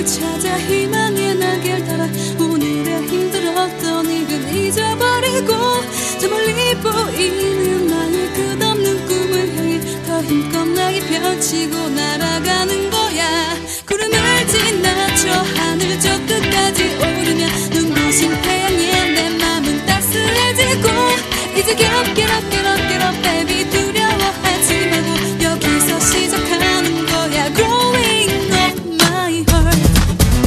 찾아 희망의 날개를 따라 오늘의 힘들었던 일은 잊어버리고 저 멀리 보이는 나의 끝없는 꿈을 향해 더 힘껏 날개 펼치고 날아